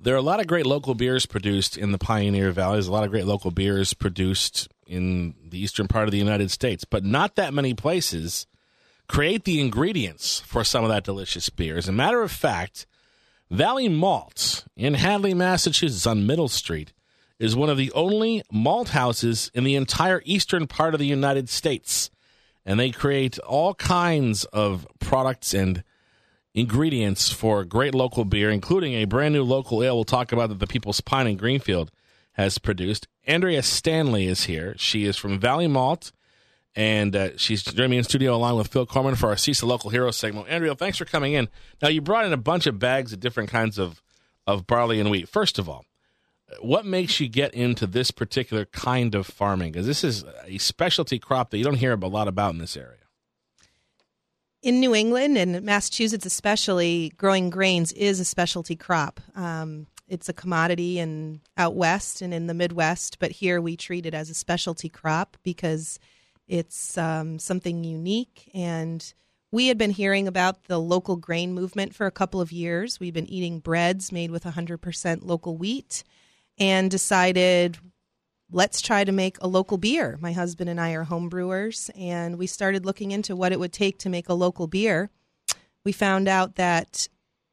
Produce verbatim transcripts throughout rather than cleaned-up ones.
There are a lot of great local beers produced in the Pioneer Valley. There's a lot of great local beers produced in the eastern part of the United States, but not that many places create the ingredients for some of that delicious beer. As a matter of fact, Valley Malt in Hadley, Massachusetts on Middle Street is one of the only malt houses in the entire eastern part of the United States. And they create all kinds of products and ingredients for great local beer, including a brand new local ale we'll talk about that the People's Pine in Greenfield has produced. Andrea Stanley is here. She is from Valley Malt, and uh, she's joining me in studio along with Phil Corman for our C I S A Local Hero segment. Andrea, thanks for coming in. Now, you brought in a bunch of bags of different kinds of, of barley and wheat. First of all, what makes you get into this particular kind of farming? Because this is a specialty crop that you don't hear a lot about in this area. In New England and Massachusetts especially, growing grains is a specialty crop. Um, it's a commodity in out west and in the Midwest, but here we treat it as a specialty crop because it's um, something unique. And we had been hearing about the local grain movement for a couple of years. We've been eating breads made with one hundred percent local wheat and decided, let's try to make a local beer. My husband and I are home brewers, and we started looking into what it would take to make a local beer. We found out that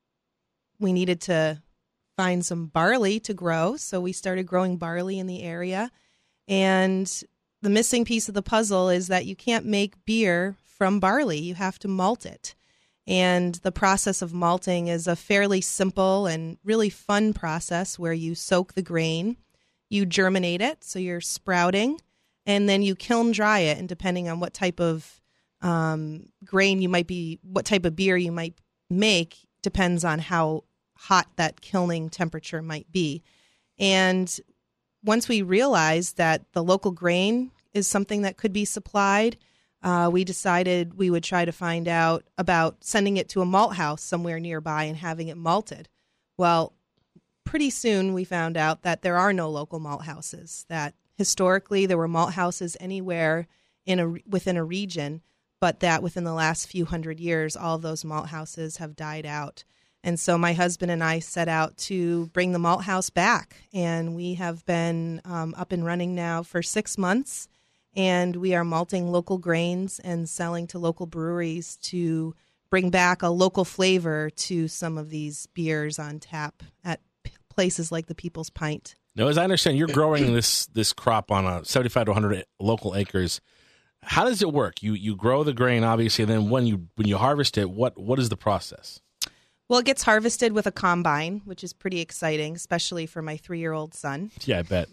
we needed to find some barley to grow, so we started growing barley in the area. And the missing piece of the puzzle is that you can't make beer from barley. You have to malt it. And the process of malting is a fairly simple and really fun process where you soak the grain, you germinate it, so you're sprouting, and then you kiln dry it. And depending on what type of um, grain you might be, what type of beer you might make, depends on how hot that kilning temperature might be. And once we realized that the local grain is something that could be supplied, uh, we decided we would try to find out about sending it to a malt house somewhere nearby and having it malted. Well, pretty soon we found out that there are no local malt houses, that historically there were malt houses anywhere in a, within a region, but that within the last few hundred years, all of those malt houses have died out. And so my husband and I set out to bring the malt house back, and we have been um, up and running now for six months, and we are malting local grains and selling to local breweries to bring back a local flavor to some of these beers on tap at places like the People's Pint. Now, as I understand, you're growing this this crop on a seventy-five to one hundred local acres. How does it work? You you grow the grain, obviously, and then when you when you harvest it, what what is the process? Well, it gets harvested with a combine, which is pretty exciting, especially for my three-year-old son. Yeah, I bet.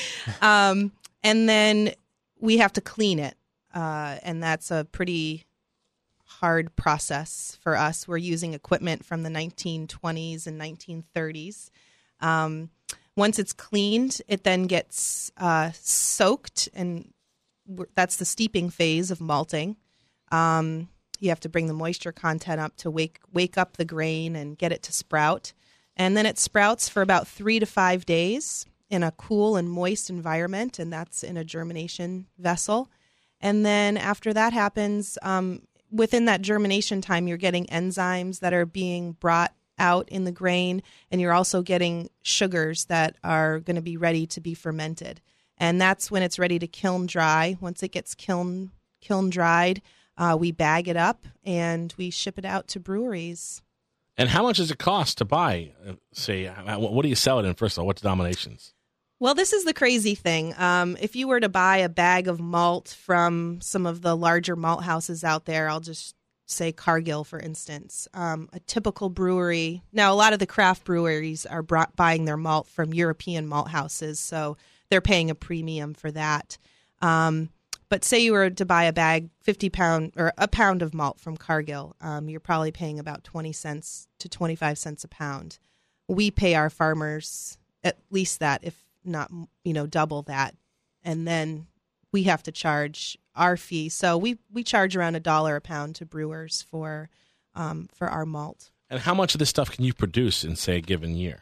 um, and then we have to clean it, uh, and that's a pretty hard process for us. We're using equipment from the nineteen twenties and nineteen thirties. Um, once it's cleaned, it then gets uh, soaked, and that's the steeping phase of malting. Um, you have to bring the moisture content up to wake wake up the grain and get it to sprout. And then it sprouts for about three to five days in a cool and moist environment, and that's in a germination vessel. And then after that happens, um, within that germination time, you're getting enzymes that are being brought out in the grain, and you're also getting sugars that are going to be ready to be fermented. And that's when it's ready to kiln dry. Once it gets kiln kiln dried, uh, we bag it up and we ship it out to breweries. And how much does it cost to buy? Uh, say, what do you sell it in? First of all, what denominations? Well, this is the crazy thing. Um, if you were to buy a bag of malt from some of the larger malt houses out there, I'll just say Cargill, for instance, um, a typical brewery. Now, a lot of the craft breweries are brought, buying their malt from European malt houses, so they're paying a premium for that. Um, but say you were to buy a bag, fifty pound or a pound of malt from Cargill, um, you're probably paying about twenty cents to twenty-five cents a pound. We pay our farmers at least that, if not, you know, double that. And then we have to charge our fee. So we, we charge around a dollar a pound to brewers for um, for our malt. And how much of this stuff can you produce in, say, a given year?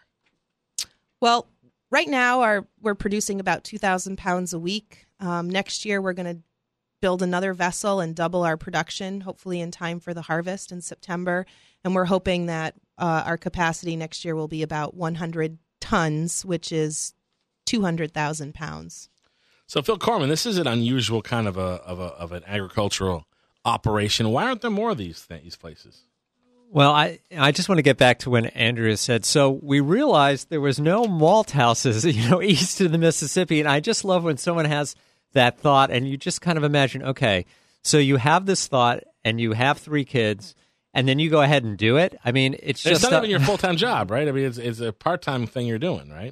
Well, right now our we're producing about two thousand pounds a week. Um, next year we're going to build another vessel and double our production, hopefully in time for the harvest in September. And we're hoping that uh, our capacity next year will be about one hundred tons, which is two hundred thousand pounds. So, Phil Corman, this is an unusual kind of a of a of an agricultural operation. Why aren't there more of these these places? Well, I I just want to get back to when Andrea said, so we realized there was no malt houses, you know, east of the Mississippi. And I just love when someone has that thought and you just kind of imagine, okay, so you have this thought and you have three kids and then you go ahead and do it. I mean, it's just... It's not a, even your full-time job, right? I mean, it's, it's a part-time thing you're doing, right?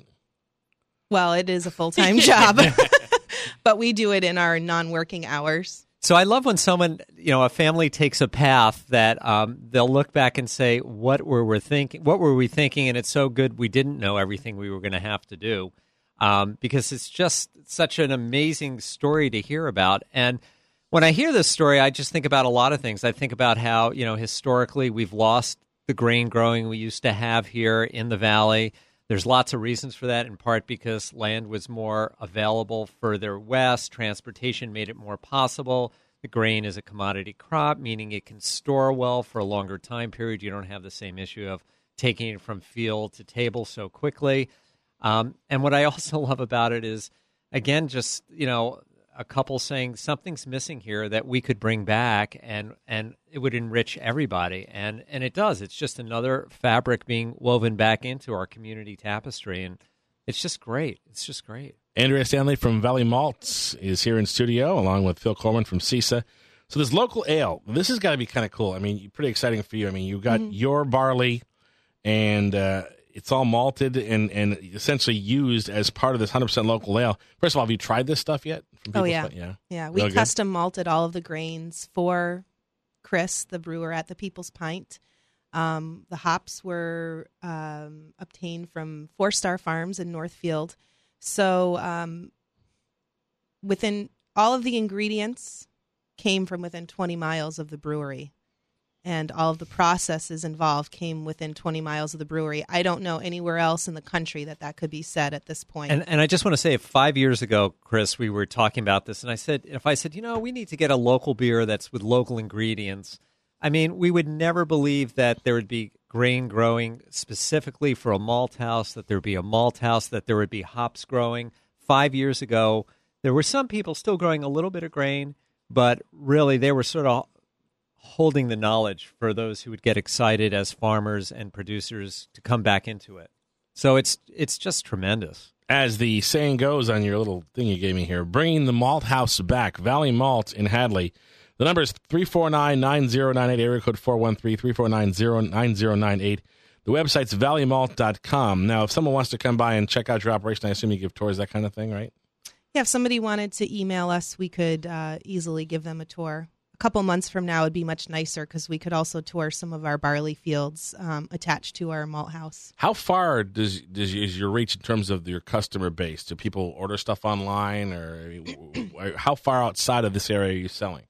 Well, it is a full-time job, but we do it in our non-working hours. So I love when someone, you know, a family takes a path that um, they'll look back and say, "What were we thinking? What were we thinking?" And it's so good we didn't know everything we were going to have to do, um, because it's just such an amazing story to hear about. And when I hear this story, I just think about a lot of things. I think about how, you know, historically we've lost the grain growing we used to have here in the valley. There's lots of reasons for that, in part because land was more available further west. Transportation made it more possible. The grain is a commodity crop, meaning it can store well for a longer time period. You don't have the same issue of taking it from field to table so quickly. Um, and what I also love about it is, again, just, you know, a couple saying something's missing here that we could bring back and, and it would enrich everybody. And, and it does. It's just another fabric being woven back into our community tapestry. And it's just great. It's just great. Andrea Stanley from Valley Malts is here in studio, along with Phil Corman from CISA. So this local ale, this has got to be kind of cool. I mean, pretty exciting for you. I mean, you've got mm-hmm. your barley, and uh, it's all malted and, and essentially used as part of this one hundred percent local ale. First of all, have you tried this stuff yet? From oh, yeah. yeah. Yeah, we Real custom good? malted all of the grains for Chris, the brewer at the People's Pint. Um, the hops were um, obtained from Four Star Farms in Northfield. So um, within all of the ingredients came from within twenty miles of the brewery, and all of the processes involved came within twenty miles of the brewery. I don't know anywhere else in the country that that could be said at this point. And, and I just want to say, five years ago, Chris, we were talking about this, and I said, if I said, you know, we need to get a local beer that's with local ingredients, I mean, we would never believe that there would be grain growing specifically for a malt house, that there would be a malt house, that there would be hops growing. Five years ago, there were some people still growing a little bit of grain, but really they were sort of holding the knowledge for those who would get excited as farmers and producers to come back into it. So it's it's just tremendous. As the saying goes on your little thing you gave me here, bringing the malt house back, Valley Malt in Hadley. The number is three four nine, nine zero nine eight, area code four one three, three four nine, nine zero nine eight. The website's valley malt dot com. Now, if someone wants to come by and check out your operation, I assume you give tours, that kind of thing, right? Yeah, if somebody wanted to email us, we could uh, easily give them a tour. A couple months from now would be much nicer because we could also tour some of our barley fields um, attached to our malt house. How far does, does is your reach in terms of your customer base? Do people order stuff online, or how far outside of this area are you selling?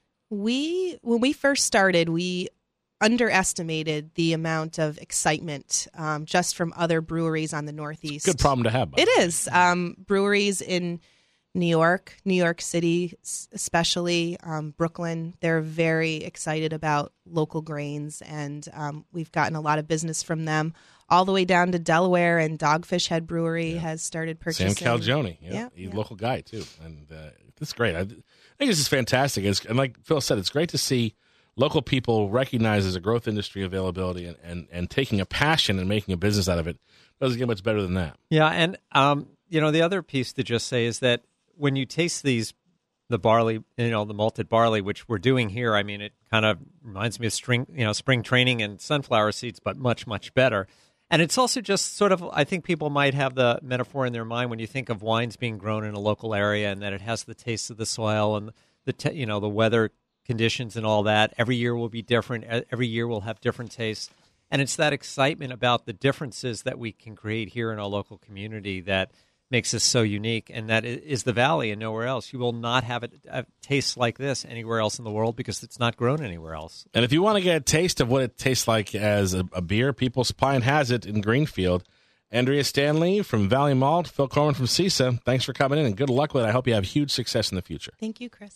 We, when we first started, we underestimated the amount of excitement um, just from other breweries on the Northeast. Good problem to have. It is. Um, breweries in New York, New York City especially, um, Brooklyn, they're very excited about local grains, and um, we've gotten a lot of business from them. All the way down to Delaware, and Dogfish Head Brewery yeah. has started purchasing. Sam Calagione, yeah, yeah, he's yeah. a local guy too, and uh, it's great. I, I think this is fantastic. It's, and like Phil said, it's great to see local people recognized as a growth industry availability and, and, and taking a passion and making a business out of it. Doesn't get much better than that. Yeah, and um, you know, the other piece to just say is that when you taste these, the barley, you know, the malted barley, which we're doing here, I mean, it kind of reminds me of spring, you know, spring training and sunflower seeds, but much, much better. And it's also just sort of, I think people might have the metaphor in their mind when you think of wines being grown in a local area and that it has the taste of the soil and the, te- you know, the weather conditions and all that. Every year will be different. Every year will have different tastes. And it's that excitement about the differences that we can create here in our local community that makes us so unique, and that is the Valley and nowhere else. You will not have it uh, taste like this anywhere else in the world because it's not grown anywhere else. And if you want to get a taste of what it tastes like as a, a beer, People's Pint has it in Greenfield. Andrea Stanley from Valley Malt, Phil Corman from CISA, thanks for coming in, and good luck with it. I hope you have huge success in the future. Thank you, Chris.